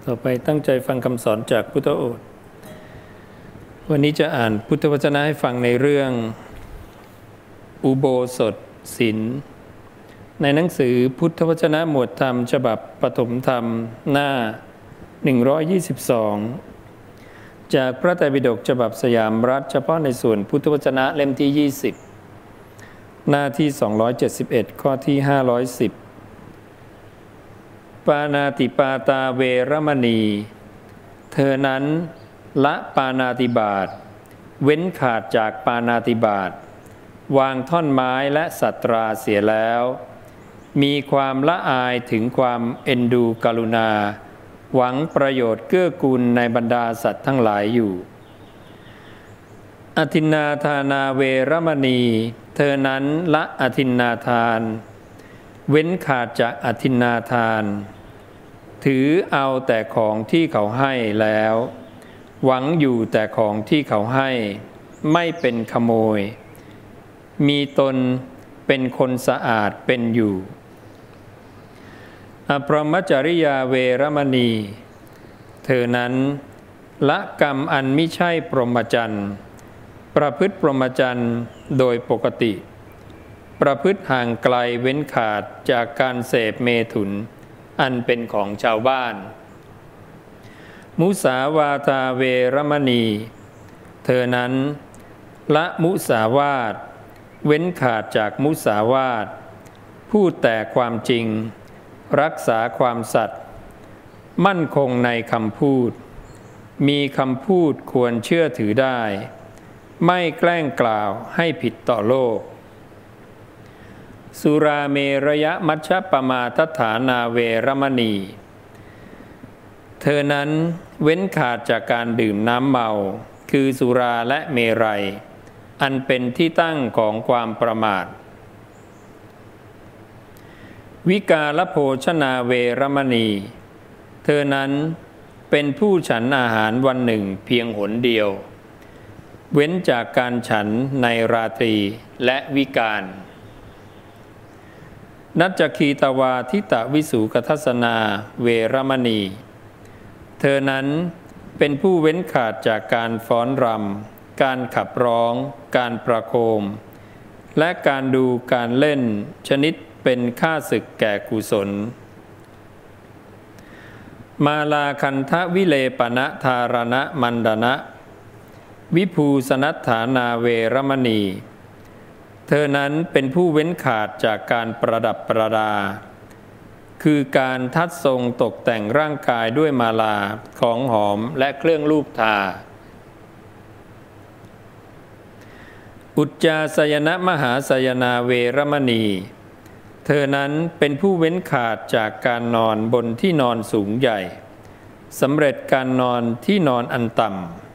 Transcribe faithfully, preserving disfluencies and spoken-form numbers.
ต่อไปตั้งใจฟังคำสอนจากพุทธโอษฐ์วันนี้จะอ่านพุทธวจนะให้ฟังในเรื่องอุโบสถศีลในหนังสือพุทธวจนะหมวดธรรมฉบับปฐมธรรมหน้าหนึ่งร้อยยี่สิบสองจากพระไตรปิฎกฉบับสยามรัฐเฉพาะในส่วนพุทธวจนะเล่มที่ยี่สิบหน้าที่สองร้อยเจ็ดสิบเอ็ดข้อที่ห้าร้อยสิบปาณาติปาตาเวรมณีเธอนั้นละปาณาติบาตเว้นขาดจากปาณาติบาตวางท่อนไม้และสัตราเสียแล้วมีความละอายถึงความเอ็นดูกรุณาหวังประโยชน์เกื้อกูลในบรรดาสัตว์ทั้งหลายอยู่อทินนาทานาเวรมณีเธอนั้นละอทินนาทานเว้นขาดจากอทินนาทานถือเอาแต่ของที่เขาให้แล้วหวังอยู่แต่ของที่เขาให้ไม่เป็นขโมยมีตนเป็นคนสะอาดเป็นอยู่อภรมจริยาเวรมณีเธอนั้นละกรรมอันมิใช่พรหมจรรย์ประพฤติพรหมจรรย์โดยปกติประพฤติห่างไกลเว้นขาดจากการเสพเมถุนอันเป็นของชาวบ้านมุสาวาทาเวรมณีเธอนั้นละมุสาวาทเว้นขาดจากมุสาวาทพูดแต่ความจริงรักษาความสัตย์มั่นคงในคำพูดมีคำพูดควรเชื่อถือได้ไม่แกล้งกล่าวให้ผิดต่อโลกสุราเมรยมัชฌปมาทฐานาเวรมณีเธอนั้นเว้นขาดจากการดื่มน้ำเมาคือสุราและเมรัยอันเป็นที่ตั้งของความประมาทวิกาลโภชนาเวรมณีเธอนั้นเป็นผู้ฉันอาหารวันหนึ่งเพียงหนเดียวเว้นจากการฉันในราตรีและวิกาลนัจจคีตวาทิตวิสูกทัสนาเวรมณีเธอนั้นเป็นผู้เว้นขาดจากการฟ้อนรำการขับร้องการประโคมและการดูการเล่นชนิดเป็นข้าศึกแก่กุศลมาลาคันทวิเลปนะธารณะมันดนะวิภูสนัฏฐานาเวรมณีเธอนั้นเป็นผู้เว้นขาดจากการประดับประดาคือการทัดทรงตกแต่งร่างกายด้วยมาลาของหอมและเครื่องลูบทาอุจจาสยนะมหาสยนาเวรมณีเธอนั้นเป็นผู้เว้นขาดจากการนอนบนที่นอนสูงใหญ่สำเร็จการนอนที่นอนอันต่ำ